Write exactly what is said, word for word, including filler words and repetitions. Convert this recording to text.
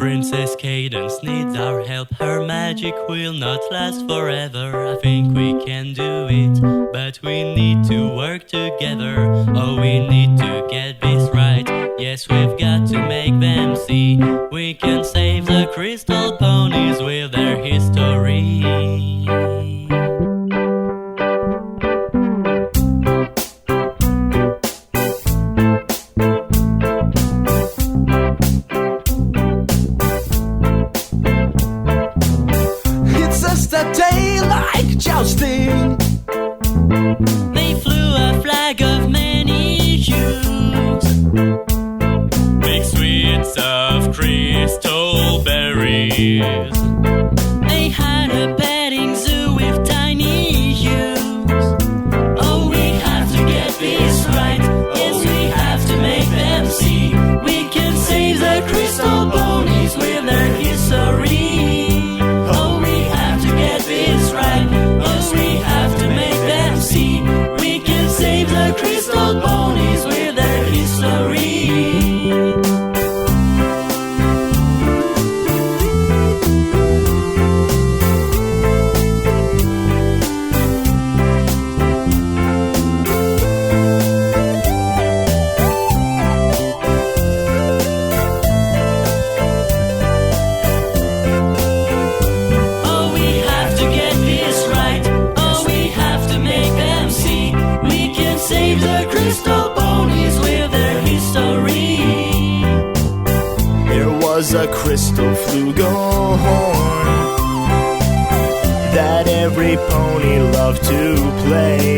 Princess Cadence needs our help. Her magic will not last forever. I think we can do it, but we need to work together. Oh, we need to get this right. Yes, we've got to make them see we can save the crystal ponies with their history. A day like jousting. They flew a flag of many hues, big sweets of crystal berries. They had a petting zoo with tiny ewes. Oh, we have to get this right. Yes, we have to make them see we can save the crystal ponies with their history. The crystal ponies with their history. Oh, we have to get this right. Oh, we have to make them see we can save the crystal ponies with their history. There was a crystal flugelhorn that every pony loved to play.